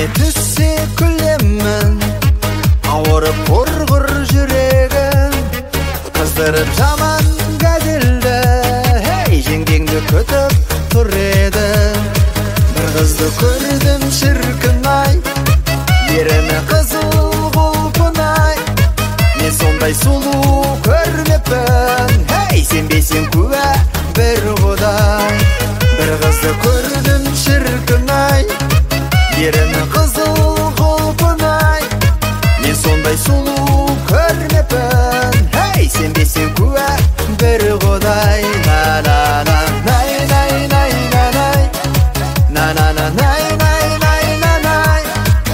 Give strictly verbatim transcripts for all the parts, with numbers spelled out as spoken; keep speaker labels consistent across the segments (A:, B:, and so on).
A: есіме түссе күлемін, ауырып құрғыр жүрегім. Қыздырып жаман газелді, hey, жеңгеңді күтіп тұр еді. Бір қызды көрдім шіркін-ай, еріні қызыл құлпын-ай. Мен сондай сұлу көрмеппін, hey, сенбесең куә бір Құдай. Бір қызды көрдім шіркін-ай, еріні қызыл құлпын-ай. Мен сондай сұлу көрмеппін, hey, сенбесең куә бір Құдай. На-на-на, най-най-най-най-най, на-на-на-най-най-най-най,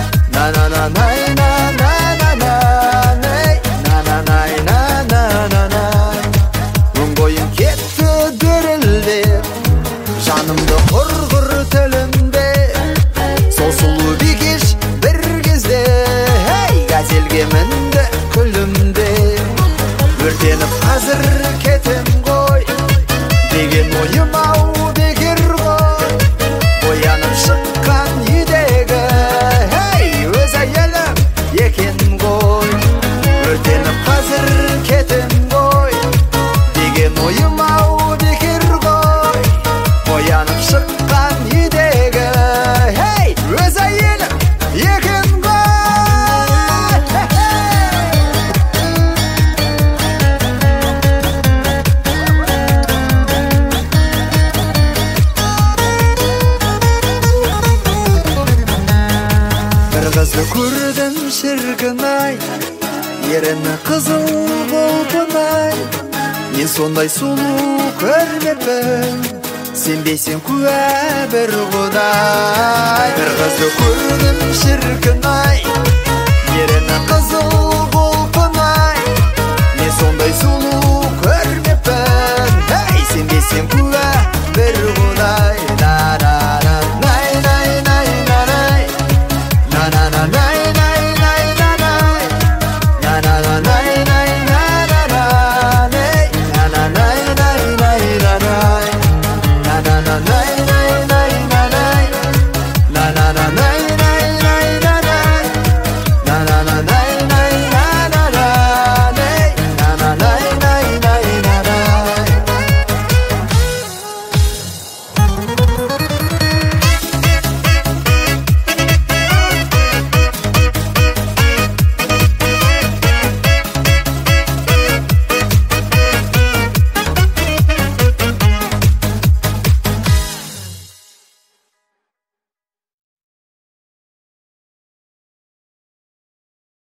A: на-на-на-най-най-най-най, на-на-най-най-най-най. Өн бойым кетті дірілдеп, жанымды құрғыр тілімде. Сол сұлу бикеш бір кезде, hey, газелге мінді күлімде. Өртеніп қазір кетем ғой, деген ойым ау бекер ғой. Боянып шыққан үйдегі, hey, өз әйелім екен ғой. Өртеніп қазір кетем ғой, деген ойым ау бекер ғой. Боянып шыққан үйдегі, hey, өз әйелім екен ғой. Бір қызды көрдім шіркін-ай, еріні қызыл құлпын-ай. Мен сондай сұлу көрмеппін, сенбесең куә бір Құдай. Бір қызды көрдім шіркін-ай, еріні қызыл құлпын-ай. Мен сондай сұлу